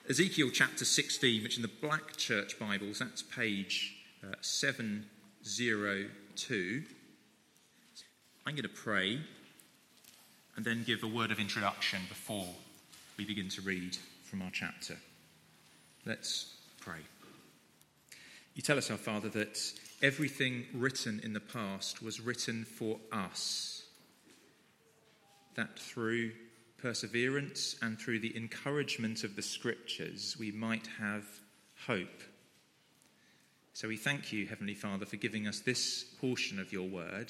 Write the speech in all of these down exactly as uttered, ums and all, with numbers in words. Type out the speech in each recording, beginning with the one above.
Ezekiel chapter sixteen, which in the Black Church Bibles, that's page uh, seven oh two. I'm going to pray and then give a word of introduction before we begin to read from our chapter. Let's pray. You tell us, our Father, that everything written in the past was written for us, that through perseverance and through the encouragement of the Scriptures we might have hope. So we thank you, Heavenly Father, for giving us this portion of your word.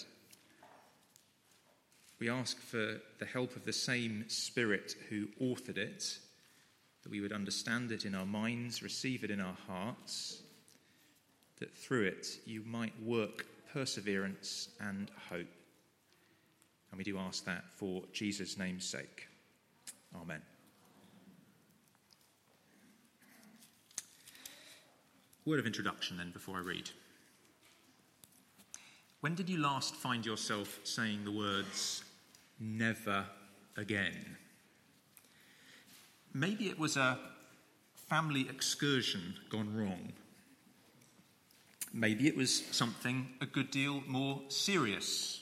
We ask for the help of the same Spirit who authored it, that we would understand it in our minds, receive it in our hearts, that through it you might work perseverance and hope. And we do ask that for Jesus' name's sake. Amen. Word of introduction then before I read. When did you last find yourself saying the words, never again? Maybe it was a family excursion gone wrong. Maybe it was something a good deal more serious.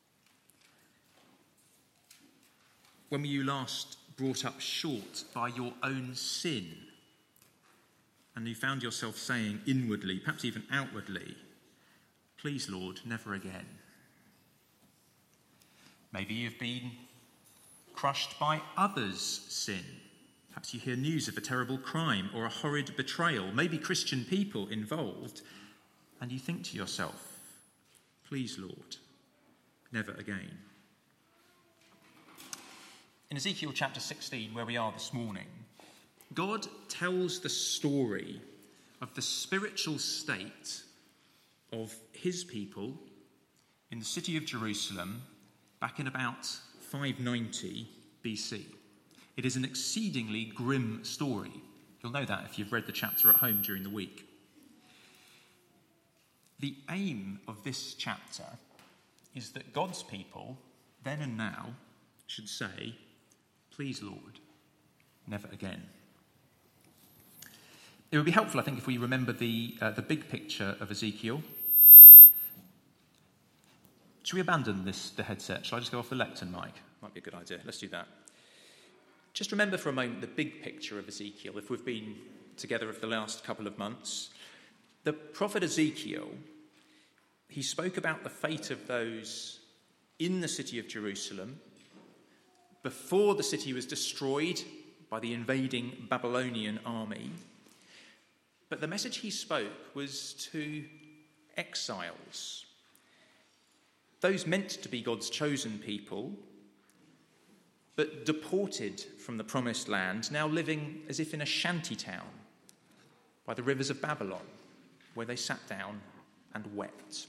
When were you last brought up short by your own sin, and you found yourself saying inwardly, perhaps even outwardly, please, Lord, never again? Maybe you've been crushed by others' sin. Perhaps you hear news of a terrible crime or a horrid betrayal, maybe Christian people involved, and you think to yourself, please, Lord, never again. In Ezekiel chapter sixteen, where we are this morning, God tells the story of the spiritual state of his people in the city of Jerusalem back in about five ninety B C. It is an exceedingly grim story. You'll know that if you've read the chapter at home during the week. The aim of this chapter is that God's people, then and now, should say, please, Lord, never again. It would be helpful, I think, if we remember the uh, the big picture of Ezekiel. Should we abandon this the headset? Shall I just go off the lectern mic? Might be a good idea. Let's do that. Just remember for a moment the big picture of Ezekiel, if we've been together for the last couple of months. The prophet Ezekiel, he spoke about the fate of those in the city of Jerusalem before the city was destroyed by the invading Babylonian army. But the message he spoke was to exiles, those meant to be God's chosen people, but deported from the promised land, now living as if in a shanty town by the rivers of Babylon, where they sat down and wept.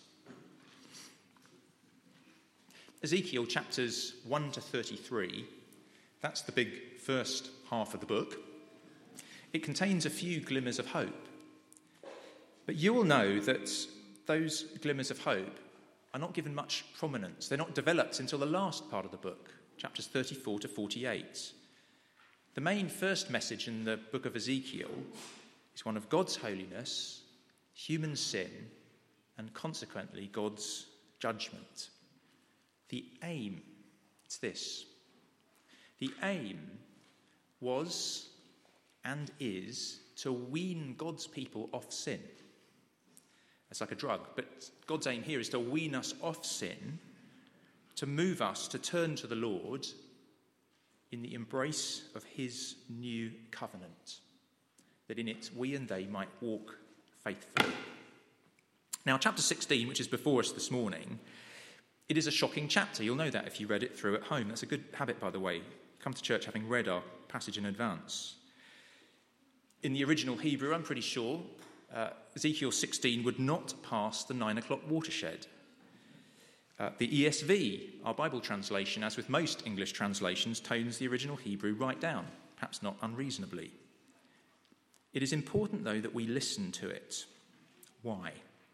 Ezekiel chapters one to thirty-three, that's the big first half of the book. It contains a few glimmers of hope. But you will know that those glimmers of hope are not given much prominence. They're not developed until the last part of the book, chapters thirty-four to forty-eight. The main first message in the book of Ezekiel is one of God's holiness, human sin, and consequently God's judgment. The aim, it's this. The aim was and is to wean God's people off sin. It's like a drug, but God's aim here is to wean us off sin, to move us to turn to the Lord in the embrace of his new covenant, that in it we and they might walk faithfully. Now, chapter sixteen, which is before us this morning, it is a shocking chapter. You'll know that if you read it through at home. That's a good habit, by the way. Come to church having read our passage in advance. In the original Hebrew, I'm pretty sure, uh, Ezekiel sixteen would not pass the nine o'clock watershed. Uh, the E S V, our Bible translation, as with most English translations, tones the original Hebrew right down, perhaps not unreasonably. It is important, though, that we listen to it. Why?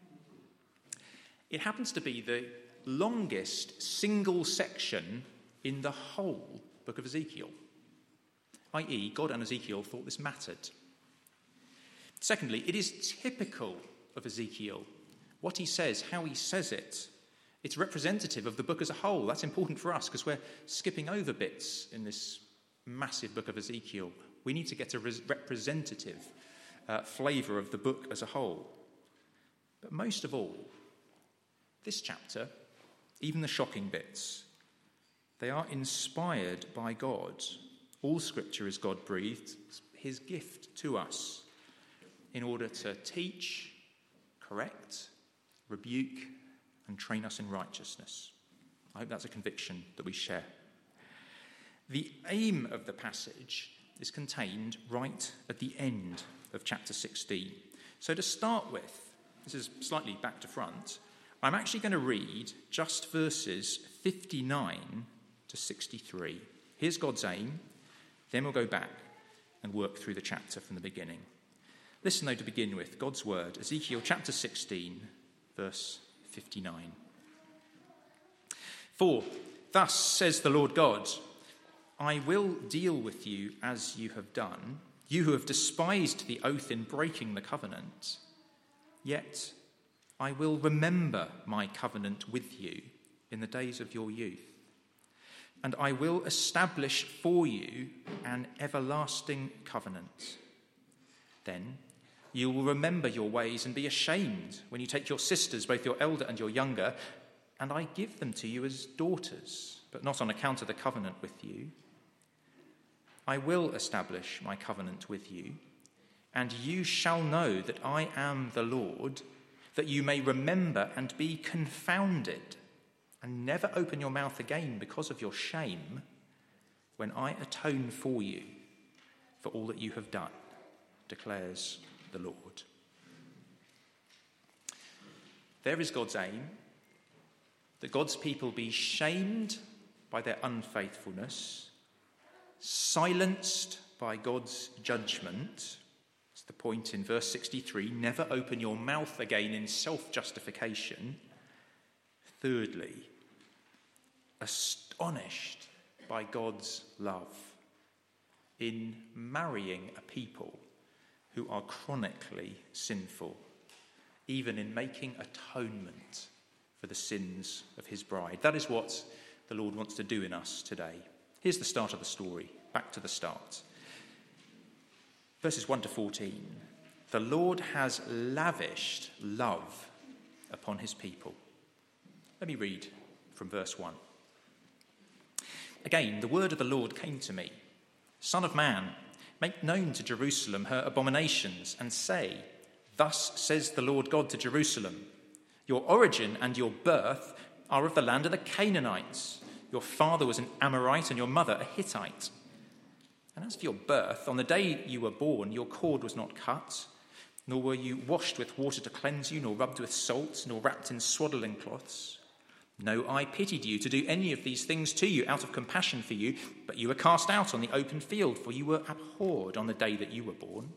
It happens to be the longest single section in the whole book of Ezekiel. that is, God and Ezekiel thought this mattered. Secondly, it is typical of Ezekiel. What he says, how he says it, it's representative of the book as a whole. That's important for us because we're skipping over bits in this massive book of Ezekiel. We need to get a res- representative uh, flavour of the book as a whole. But most of all, this chapter, even the shocking bits, they are inspired by God. All scripture is God-breathed, his gift to us, in order to teach, correct, rebuke, and train us in righteousness. I hope that's a conviction that we share. The aim of the passage is contained right at the end of chapter sixteen. So to start with, this is slightly back to front, I'm actually going to read just verses fifty-nine to sixty-three. Here's God's aim. Then we'll go back and work through the chapter from the beginning. Listen, though, to begin with, God's word, Ezekiel chapter sixteen, verse fifty-nine. For thus says the Lord God, I will deal with you as you have done, you who have despised the oath in breaking the covenant. Yet I will remember my covenant with you in the days of your youth, and I will establish for you an everlasting covenant. Then you will remember your ways and be ashamed when you take your sisters, both your elder and your younger, and I give them to you as daughters, but not on account of the covenant with you. I will establish my covenant with you, and you shall know that I am the Lord, that you may remember and be confounded, and never open your mouth again because of your shame, when I atone for you for all that you have done, declares the Lord. There is God's aim, that God's people be shamed by their unfaithfulness, silenced by God's judgment. That's the point in verse sixty-three. Never open your mouth again in self-justification. Thirdly, astonished by God's love in marrying a people who are chronically sinful, even in making atonement for the sins of his bride. That is what the Lord wants to do in us today. Here's the start of the story. Back to the start. Verses one to fourteen. The Lord has lavished love upon his people. Let me read from verse one. Again, the word of the Lord came to me. Son of man, make known to Jerusalem her abominations, and say, thus says the Lord God to Jerusalem, your origin and your birth are of the land of the Canaanites. Your father was an Amorite and your mother a Hittite. And as for your birth, on the day you were born, your cord was not cut, nor were you washed with water to cleanse you, nor rubbed with salt, nor wrapped in swaddling cloths. No, I pitied you to do any of these things to you out of compassion for you, but you were cast out on the open field, for you were abhorred on the day that you were born.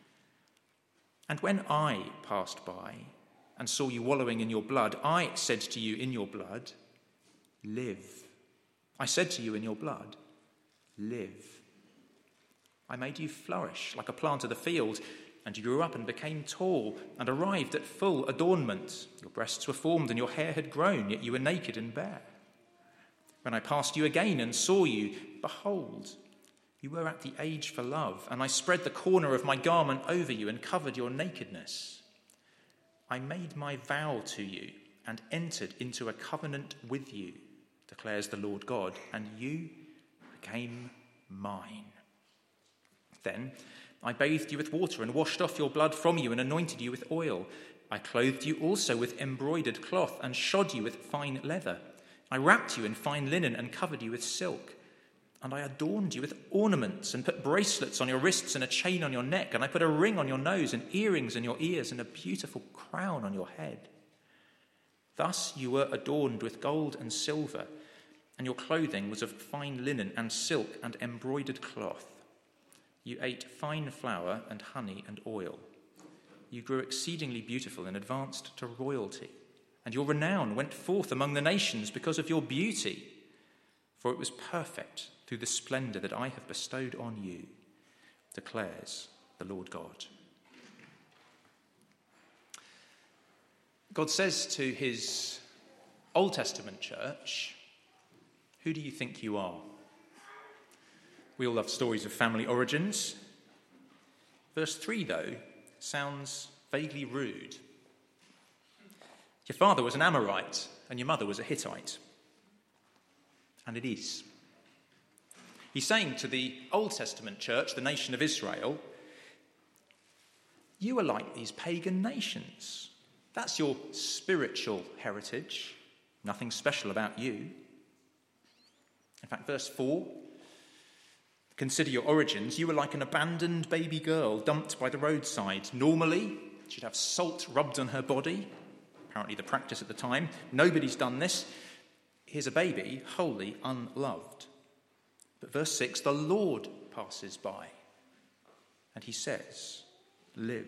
And when I passed by and saw you wallowing in your blood, I said to you in your blood, live. I said to you in your blood, live. I made you flourish like a plant of the field, and you grew up and became tall and arrived at full adornment. Your breasts were formed and your hair had grown, yet you were naked and bare. When I passed you again and saw you, behold, you were at the age for love, and I spread the corner of my garment over you and covered your nakedness. I made my vow to you and entered into a covenant with you, declares the Lord God, and you became mine. Then I bathed you with water and washed off your blood from you and anointed you with oil. I clothed you also with embroidered cloth and shod you with fine leather. I wrapped you in fine linen and covered you with silk. And I adorned you with ornaments and put bracelets on your wrists and a chain on your neck. And I put a ring on your nose and earrings in your ears and a beautiful crown on your head. Thus you were adorned with gold and silver, and your clothing was of fine linen and silk and embroidered cloth. You ate fine flour and honey and oil. You grew exceedingly beautiful and advanced to royalty, and your renown went forth among the nations because of your beauty. for it was perfect through the splendour that I have bestowed on you, declares the Lord God. God says to his Old Testament church, who do you think you are? We all love stories of family origins. Verse three, though, sounds vaguely rude. Your father was an Amorite and your mother was a Hittite. And it is. He's saying to the Old Testament church, the nation of Israel, you are like these pagan nations. That's your spiritual heritage. Nothing special about you. In fact, verse four, consider your origins. You were like an abandoned baby girl dumped by the roadside. Normally, she'd have salt rubbed on her body. Apparently the practice at the time. Nobody's done this. Here's a baby, wholly unloved. But verse six, the Lord passes by and he says, live.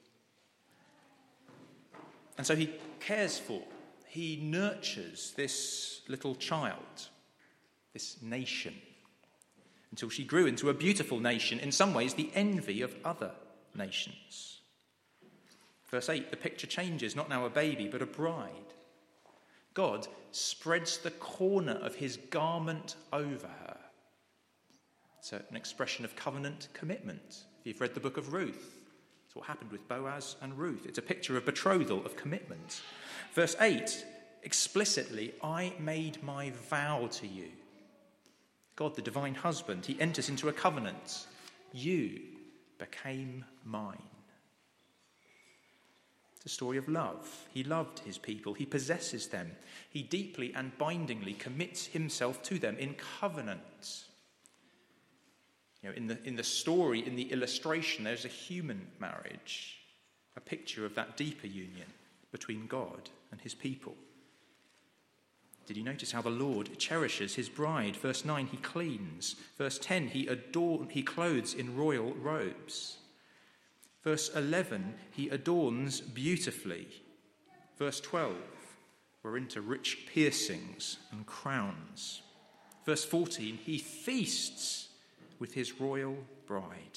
And so he cares for, he nurtures this little child, this nation, until she grew into a beautiful nation, in some ways the envy of other nations. Verse eight, the picture changes, not now a baby, but a bride. God spreads the corner of his garment over her. It's an expression of covenant commitment. If you've read the book of Ruth, it's what happened with Boaz and Ruth. It's a picture of betrothal, of commitment. Verse eight, explicitly, I made my vow to you. God, the divine husband, he enters into a covenant. You became mine. It's a story of love. He loved his people. He possesses them. He deeply and bindingly commits himself to them in covenant. You know, in the, in the story, in the illustration, there's a human marriage, a picture of that deeper union between God and his people. Did you notice how the Lord cherishes his bride? Verse nine, he cleans. Verse ten, he adorn, he clothes in royal robes. Verse eleven, he adorns beautifully. Verse twelve, we're into rich piercings and crowns. Verse fourteen, he feasts with his royal bride.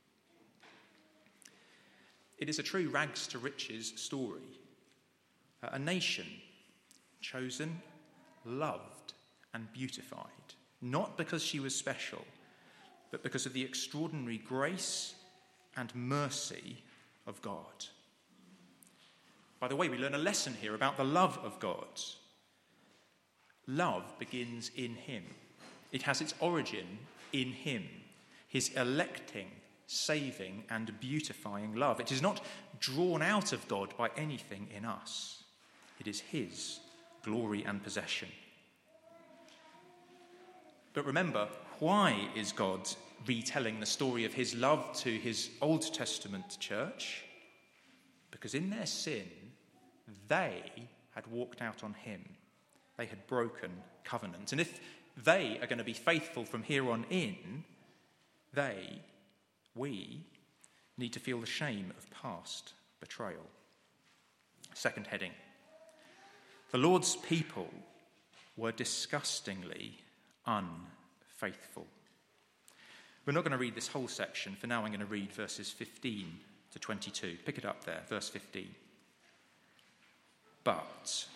It is a true rags to riches story. A nation chosen, loved and beautified, not because she was special, but because of the extraordinary grace and mercy of God. By the way, we learn a lesson here about the love of God. Love begins in him. It has its origin in him, his electing, saving and beautifying love. It is not drawn out of God by anything in us. It is his glory and possession. But remember, why is God retelling the story of his love to his Old Testament church? Because in their sin, they had walked out on him. They had broken covenant. And if they are going to be faithful from here on in, they, we, need to feel the shame of past betrayal. Second heading. The Lord's people were disgustingly unfaithful. We're not going to read this whole section. For now, I'm going to read verses fifteen to twenty-two. Pick it up there, verse fifteen. But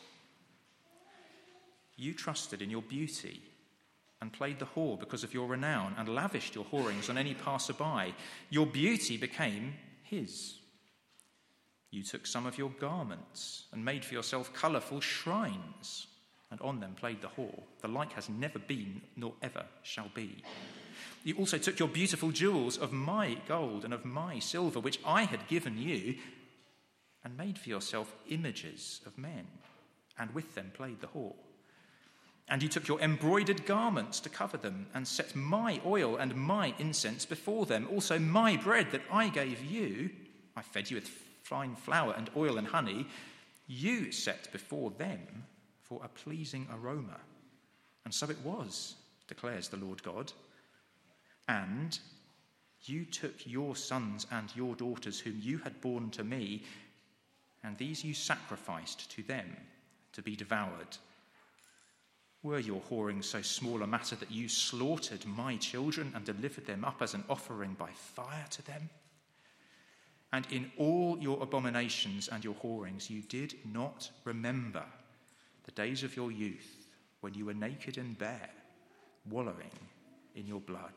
you trusted in your beauty and played the whore because of your renown and lavished your whorings on any passerby. Your beauty became his. You took some of your garments and made for yourself colourful shrines, and on them played the whore. The like has never been, nor ever shall be. You also took your beautiful jewels of my gold and of my silver, which I had given you, and made for yourself images of men, and with them played the whore. And you took your embroidered garments to cover them, and set my oil and my incense before them. Also my bread that I gave you, I fed you with fine flour and oil and honey, you set before them for a pleasing aroma. And so it was, declares the Lord God. And you took your sons and your daughters whom you had borne to me, and these you sacrificed to them to be devoured. Were your whoring so small a matter that you slaughtered my children and delivered them up as an offering by fire to them? And in all your abominations and your whorings you did not remember the days of your youth, when you were naked and bare, wallowing in your blood.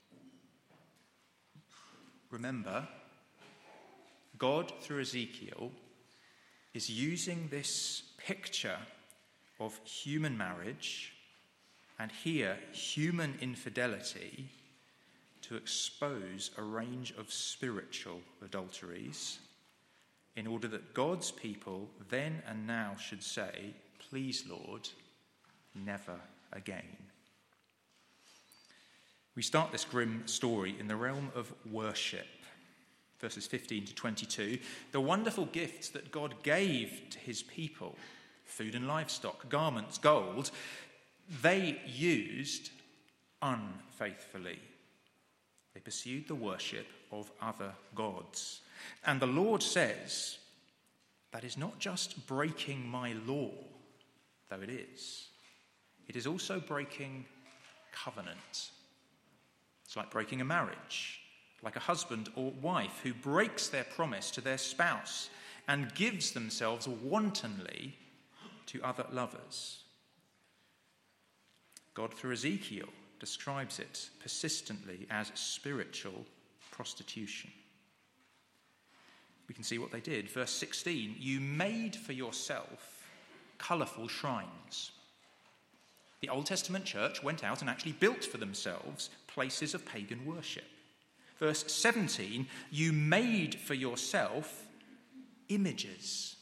Remember, God, through Ezekiel, is using this picture of human marriage and here human infidelity to expose a range of spiritual adulteries in order that God's people then and now should say, "Please, Lord, never again." We start this grim story in the realm of worship. Verses fifteen to twenty-two, the wonderful gifts that God gave to his people, food and livestock, garments, gold, they used unfaithfully. They pursued the worship of other gods. And the Lord says, that is not just breaking my law, though it is. It is also breaking covenant. It's like breaking a marriage, like a husband or wife who breaks their promise to their spouse and gives themselves wantonly to other lovers. God, through Ezekiel, describes it persistently as spiritual prostitution. We can see what they did. Verse sixteen, you made for yourself colourful shrines. The Old Testament church went out and actually built for themselves places of pagan worship. Verse seventeen, you made for yourself images.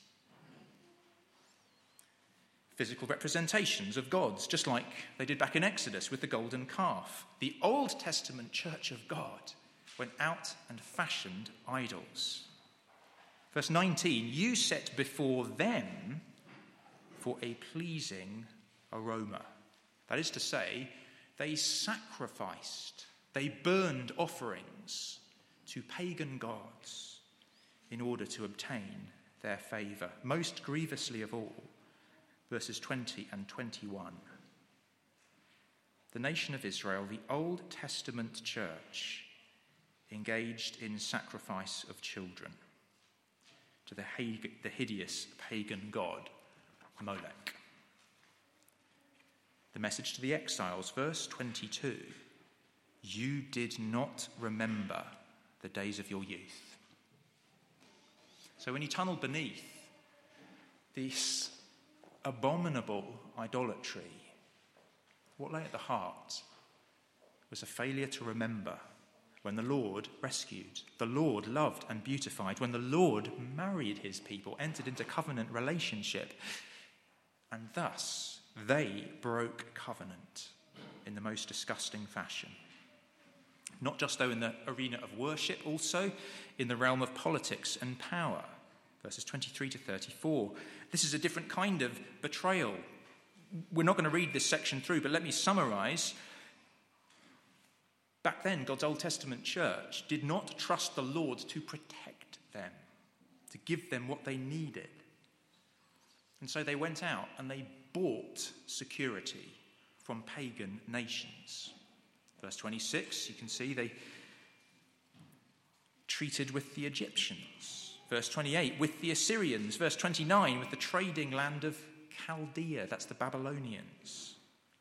Physical representations of gods, just like they did back in Exodus with the golden calf. The Old Testament church of God went out and fashioned idols. Verse nineteen, you set before them for a pleasing aroma. That is to say, they sacrificed, they burned offerings to pagan gods in order to obtain their favour. Most grievously of all, verses twenty and twenty-one. The nation of Israel, the Old Testament church, engaged in sacrifice of children to the, the hideous pagan god Molech. The message to the exiles, verse twenty-two, you did not remember the days of your youth. So when you tunnel beneath this abominable idolatry, what lay at the heart was a failure to remember when the Lord rescued, the Lord loved and beautified, when the Lord married his people, entered into covenant relationship, and thus they broke covenant in the most disgusting fashion. Not just, though, in the arena of worship, also in the realm of politics and power. Verses twenty-three to thirty-four. This is a different kind of betrayal. We're not going to read this section through, but let me summarise. Back then, God's Old Testament church did not trust the Lord to protect them, to give them what they needed. And so they went out and they bought security from pagan nations. Verse twenty-six, you can see they treated with the Egyptians. Verse twenty-eight, with the Assyrians. Verse twenty-nine, with the trading land of Chaldea. That's the Babylonians.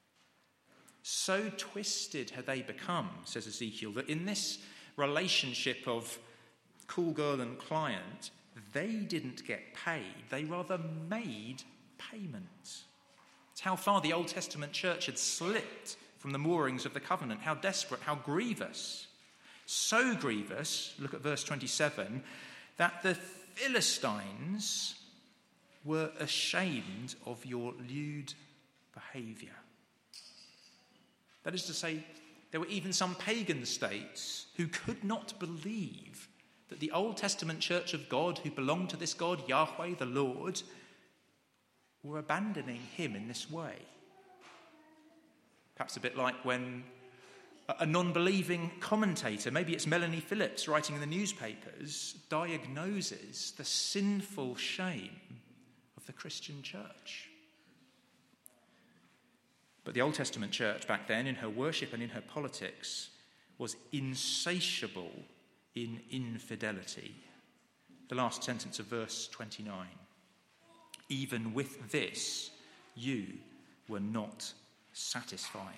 So twisted had they become, says Ezekiel, that in this relationship of cool girl and client, they didn't get paid. They rather made payment. It's how far the Old Testament church had slipped from the moorings of the covenant. How desperate, how grievous. So grievous, look at verse twenty-seven, that the Philistines were ashamed of your lewd behaviour. That is to say, there were even some pagan states who could not believe that the Old Testament church of God, who belonged to this God, Yahweh, the Lord, were abandoning him in this way. Perhaps a bit like when a non-believing commentator, maybe it's Melanie Phillips writing in the newspapers, diagnoses the sinful shame of the Christian church. But the Old Testament church back then, in her worship and in her politics, was insatiable in infidelity. The last sentence of verse twenty-nine. Even with this, you were not satisfied.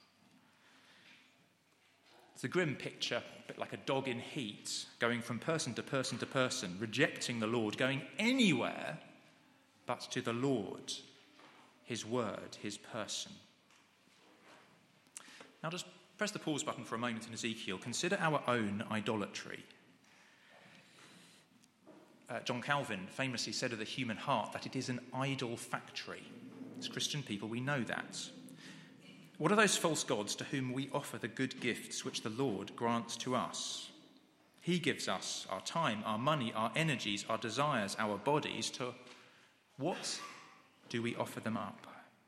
It's a grim picture, a bit like a dog in heat, going from person to person to person, rejecting the Lord, going anywhere but to the Lord, his word, his person. Now just press the pause button for a moment in Ezekiel. Consider our own idolatry. Uh, John Calvin famously said of the human heart that it is an idol factory. As Christian people, we know that. What are those false gods to whom we offer the good gifts which the Lord grants to us? He gives us our time, our money, our energies, our desires, our bodies. To what do we offer them up?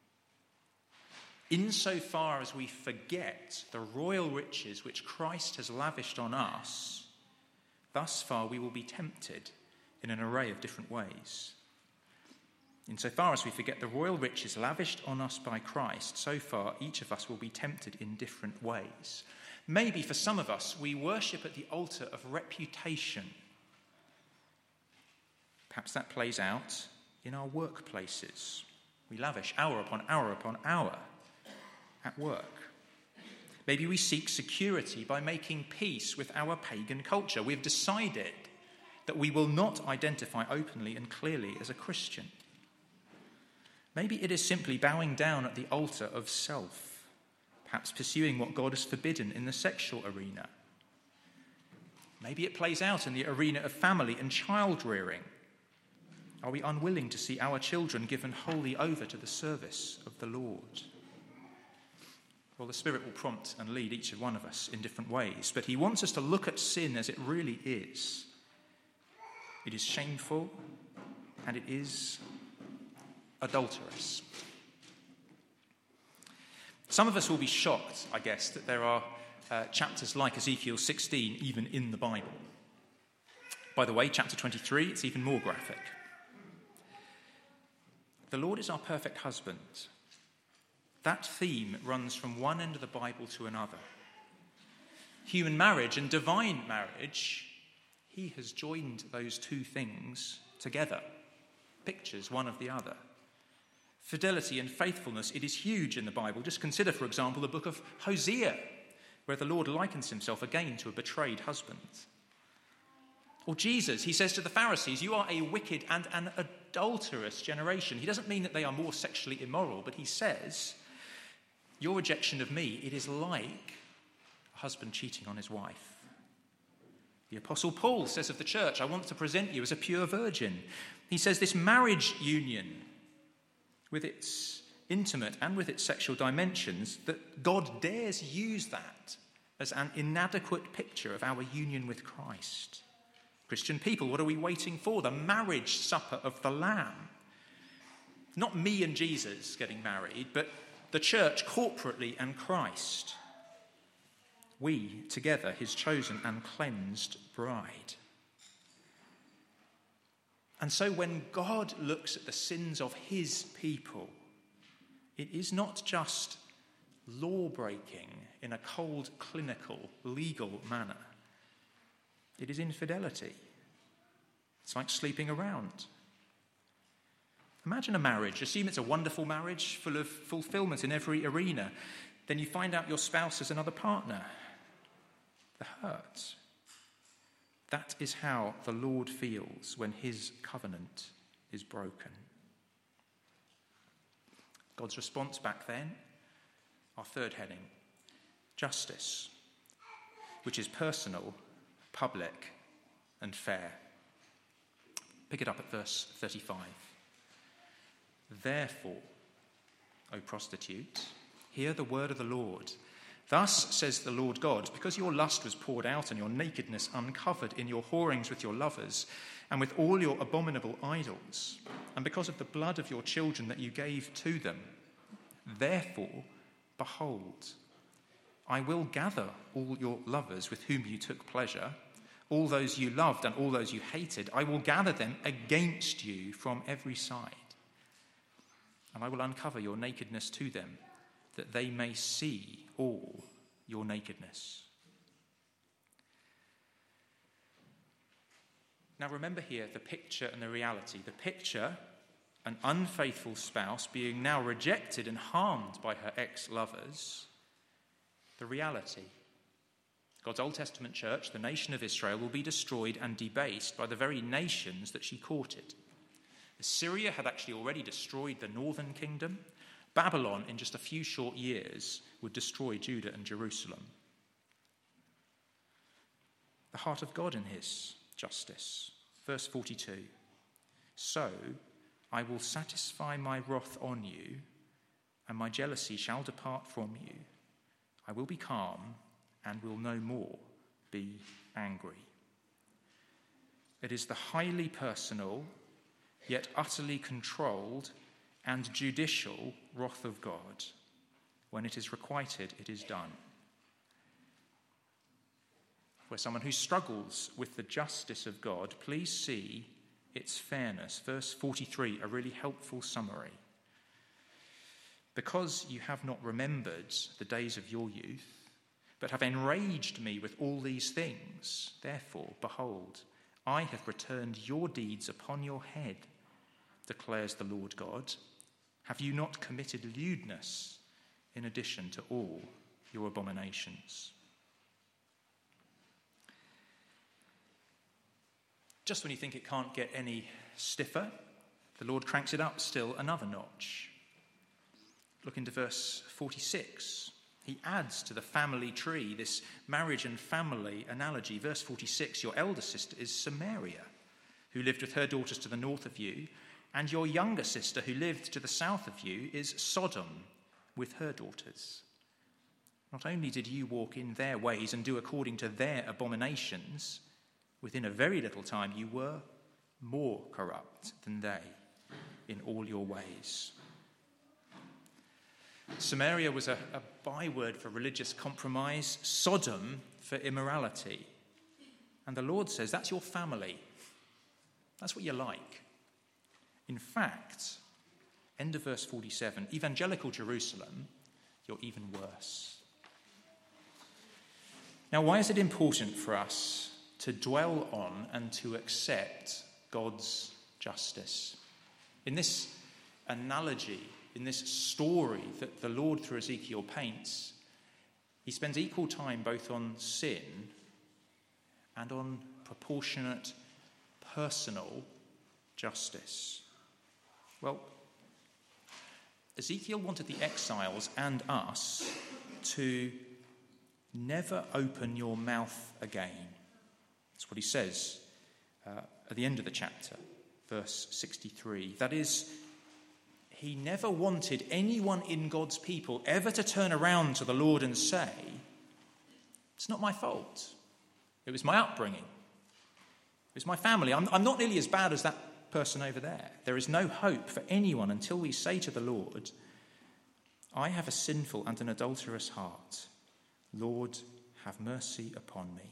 Insofar as we forget the royal riches which Christ has lavished on us, thus far we will be tempted in an array of different ways. Insofar as we forget the royal riches lavished on us by Christ, so far each of us will be tempted in different ways. Maybe for some of us, we worship at the altar of reputation. Perhaps that plays out in our workplaces. We lavish hour upon hour upon hour at work. Maybe we seek security by making peace with our pagan culture. We've decided that we will not identify openly and clearly as a Christian. Maybe it is simply bowing down at the altar of self, perhaps pursuing what God has forbidden in the sexual arena. Maybe it plays out in the arena of family and child rearing. Are we unwilling to see our children given wholly over to the service of the Lord? Well, the Spirit will prompt and lead each of one of us in different ways, but he wants us to look at sin as it really is. It is shameful and it is adulterous. Some of us will be shocked, I guess, that there are uh, chapters like Ezekiel sixteen even in the Bible. By the way, chapter twenty-three, it's even more graphic. The Lord is our perfect husband. That theme runs from one end of the Bible to another. Human marriage and divine marriage, he has joined those two things together. Pictures one of the other. Fidelity and faithfulness, it is huge in the Bible. Just consider, for example, the book of Hosea, where the Lord likens himself again to a betrayed husband. Or Jesus, he says to the Pharisees, you are a wicked and an adulterous generation. He doesn't mean that they are more sexually immoral, but he says, your rejection of me, it is like a husband cheating on his wife. The Apostle Paul says of the church, I want to present you as a pure virgin. He says this marriage union, with its intimate and with its sexual dimensions, that God dares use that as an inadequate picture of our union with Christ. Christian people, what are we waiting for? The marriage supper of the Lamb. Not me and Jesus getting married, but the church corporately and Christ. We together, his chosen and cleansed bride. And so when God looks at the sins of his people, it is not just law-breaking in a cold, clinical, legal manner. It is infidelity. It's like sleeping around. Imagine a marriage. Assume it's a wonderful marriage full of fulfillment in every arena. Then you find out your spouse has another partner. The hurt. That is how the Lord feels when his covenant is broken. God's response back then, our third heading, justice, which is personal, public, and fair. Pick it up at verse thirty-five. Therefore, O prostitute, hear the word of the Lord. Thus says the Lord God, because your lust was poured out and your nakedness uncovered in your whorings with your lovers and with all your abominable idols, and because of the blood of your children that you gave to them, therefore, behold, I will gather all your lovers with whom you took pleasure, all those you loved and all those you hated. I will gather them against you from every side, and I will uncover your nakedness to them, that they may see all your nakedness. Now remember here the picture and the reality. The picture, an unfaithful spouse being now rejected and harmed by her ex-lovers. The reality, God's Old Testament church, the nation of Israel, will be destroyed and debased by the very nations that she courted. Assyria had actually already destroyed the northern kingdom. Babylon, in just a few short years, would destroy Judah and Jerusalem. The heart of God in his justice. Verse forty-two. So I will satisfy my wrath on you, and my jealousy shall depart from you. I will be calm and will no more be angry. It is the highly personal, yet utterly controlled and judicial wrath of God. When it is requited, it is done. For someone who struggles with the justice of God, please see its fairness. Verse forty-three, a really helpful summary. Because you have not remembered the days of your youth, but have enraged me with all these things, therefore, behold, I have returned your deeds upon your head, declares the Lord God. Have you not committed lewdness in addition to all your abominations? Just when you think it can't get any stiffer, the Lord cranks it up still another notch. Look into verse forty-six. He adds to the family tree, this marriage and family analogy. Verse forty-six, your elder sister is Samaria, who lived with her daughters to the north of you, and your younger sister, who lived to the south of you, is Sodom with her daughters. Not only did you walk in their ways and do according to their abominations, within a very little time you were more corrupt than they in all your ways. Samaria was a, a byword for religious compromise, Sodom for immorality. And the Lord says, that's your family. That's what you're like. In fact, end of verse forty-seven, evangelical Jerusalem, you're even worse. Now, why is it important for us to dwell on and to accept God's justice? In this analogy, in this story that the Lord through Ezekiel paints, he spends equal time both on sin and on proportionate personal justice. Well, Ezekiel wanted the exiles and us to never open your mouth again. That's what he says uh, at the end of the chapter, verse sixty-three. That is, he never wanted anyone in God's people ever to turn around to the Lord and say, it's not my fault. It was my upbringing. It was my family. I'm, I'm not nearly as bad as that person over there. There is no hope for anyone until we say to the Lord, I have a sinful and an adulterous heart. Lord, have mercy upon me.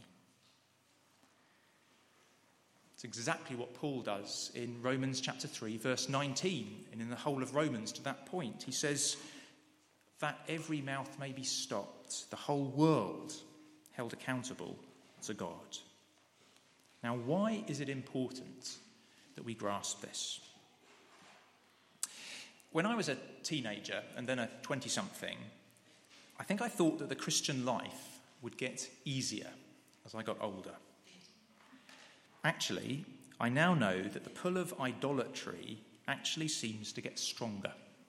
It's exactly what Paul does in Romans chapter three, verse nineteen, and in the whole of Romans to that point. He says that every mouth may be stopped, the whole world held accountable to God. Now, why is it important that we grasp this? When I was a teenager and then a twenty-something, I think I thought that the Christian life would get easier as I got older. Actually, I now know that the pull of idolatry actually seems to get stronger.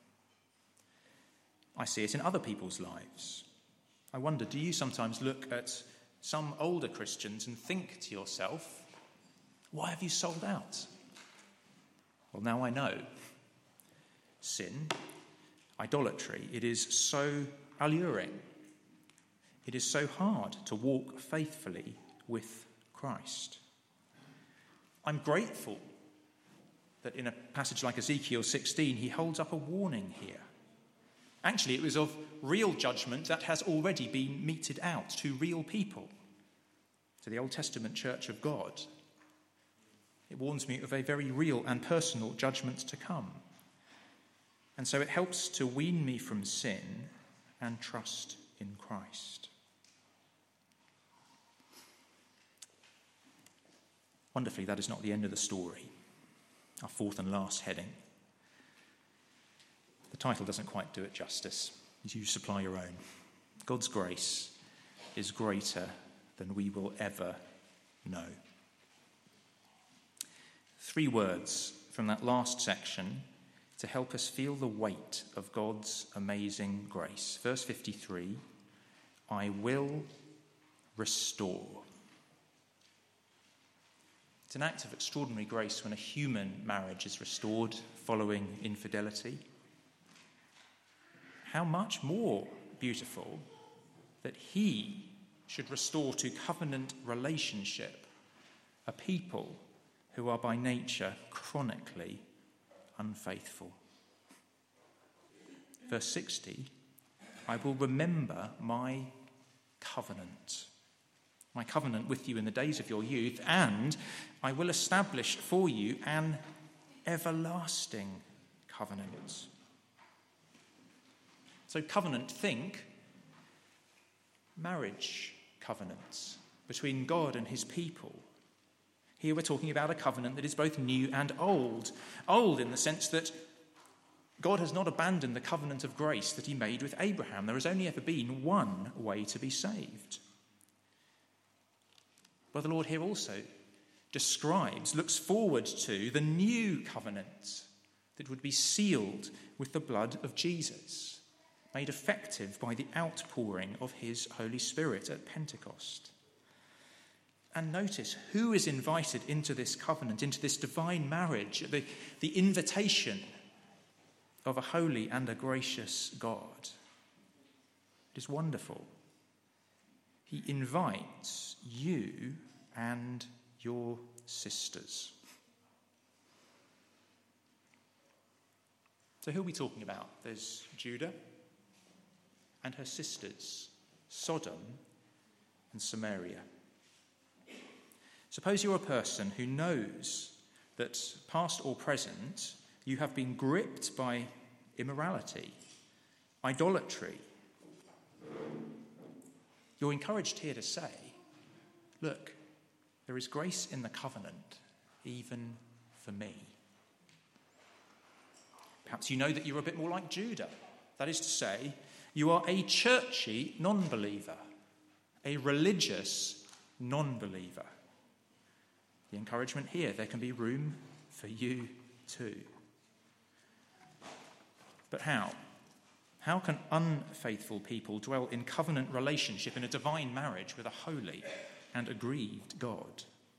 I see it in other people's lives. I wonder, do you sometimes look at some older Christians and think to yourself, why have you sold out? Well, now I know. Sin, idolatry, it is so alluring. It is so hard to walk faithfully with Christ. I'm grateful that in a passage like Ezekiel sixteen, he holds up a warning here. Actually, it was of real judgment that has already been meted out to real people, to the Old Testament church of God. It warns me of a very real and personal judgment to come. And so it helps to wean me from sin and trust in Christ. Wonderfully, that is not the end of the story. Our fourth and last heading. The title doesn't quite do it justice. You supply your own. God's grace is greater than we will ever know. Three words from that last section to help us feel the weight of God's amazing grace. Verse fifty-three, I will restore. It's an act of extraordinary grace when a human marriage is restored following infidelity. How much more beautiful that he should restore to covenant relationship a people who are by nature chronically unfaithful. Verse sixty, I will remember my covenant. My covenant with you in the days of your youth, and I will establish for you an everlasting covenant. So covenant, think marriage covenants between God and his people. Here we're talking about a covenant that is both new and old. Old in the sense that God has not abandoned the covenant of grace that he made with Abraham. There has only ever been one way to be saved. But the Lord here also describes, looks forward to the new covenant that would be sealed with the blood of Jesus, made effective by the outpouring of his Holy Spirit at Pentecost. And notice who is invited into this covenant, into this divine marriage, the, the invitation of a holy and a gracious God. It is wonderful. He invites you and your sisters. So who are we talking about? There's Judah and her sisters, Sodom and Samaria. Suppose you're a person who knows that, past or present, you have been gripped by immorality, idolatry. You're encouraged here to say, look, there is grace in the covenant, even for me. Perhaps you know that you're a bit more like Judah. That is to say, you are a churchy non-believer, a religious non-believer. The encouragement here, there can be room for you too. But how? How can unfaithful people dwell in covenant relationship in a divine marriage with a holy and aggrieved God?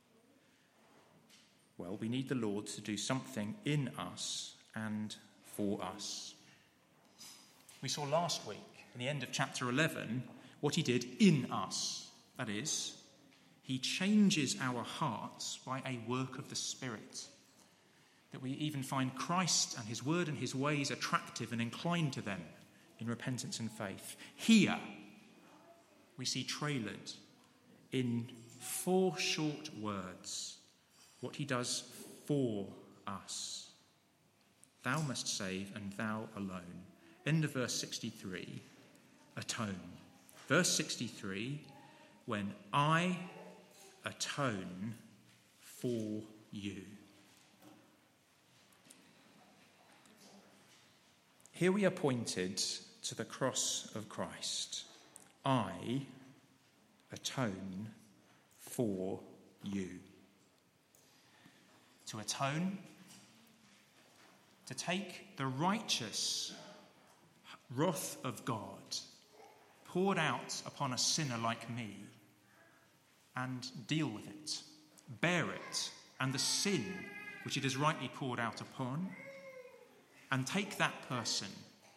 Well, we need the Lord to do something in us and for us. We saw last week, in the end of chapter eleven, what he did in us. That is, he changes our hearts by a work of the Spirit, that we even find Christ and his word and his ways attractive and inclined to them in repentance and faith. Here, we see trailered in four short words what he does for us. Thou must save, and thou alone. End of verse sixty-three, atone. Verse sixty-three, when I atone for you. Here we are pointed to the cross of Christ. I atone for you. To atone, to take the righteous wrath of God poured out upon a sinner like me and deal with it, bear it, and the sin which it is rightly poured out upon, and take that person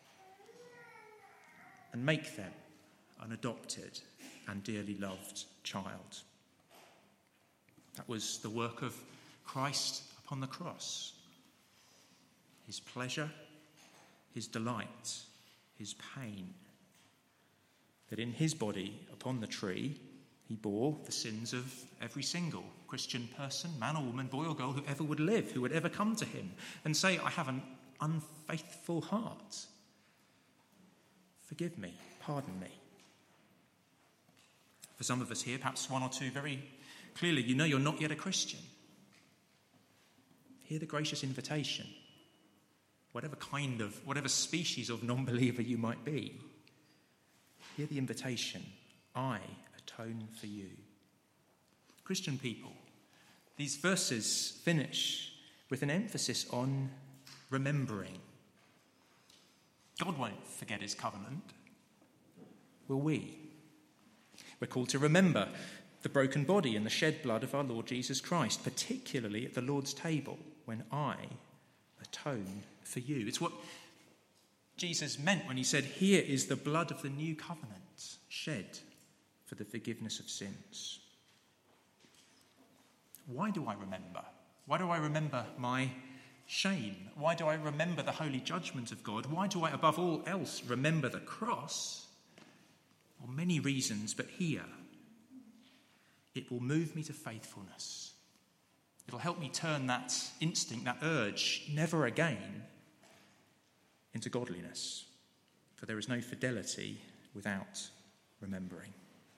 and make them an adopted and dearly loved child. That was the work of Christ upon the cross. His pleasure, his delight, his pain. That in his body upon the tree, he bore the sins of every single Christian person, man or woman, boy or girl, who ever would live, who would ever come to him and say, I have an unfaithful heart. Forgive me. pardon me. For some of us here, perhaps one or two very clearly, you know you're not yet a Christian. Hear the gracious invitation. Whatever kind of, whatever species of non-believer you might be, hear the invitation. I atone for you. Christian people, these verses finish with an emphasis on remembering. God won't forget his covenant. Will we? We're called to remember the broken body and the shed blood of our Lord Jesus Christ, particularly at the Lord's table when I atone for you. It's what Jesus meant when he said, here is the blood of the new covenant shed for the forgiveness of sins. Why do I remember? Why do I remember my shame? Why do I remember the holy judgment of God? Why do I, above all else, remember the cross? Well, many reasons, but here, it will move me to faithfulness. It'll help me turn that instinct, that urge, never again, into godliness. For there is no fidelity without remembering.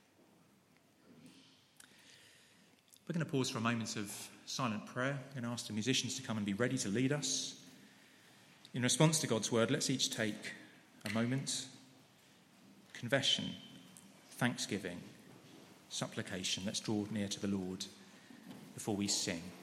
We're going to pause for a moment of silent prayer. I'm going to ask the musicians to come and be ready to lead us. In response to God's word, let's each take a moment. Confession, thanksgiving, supplication. Let's draw near to the Lord before we sing.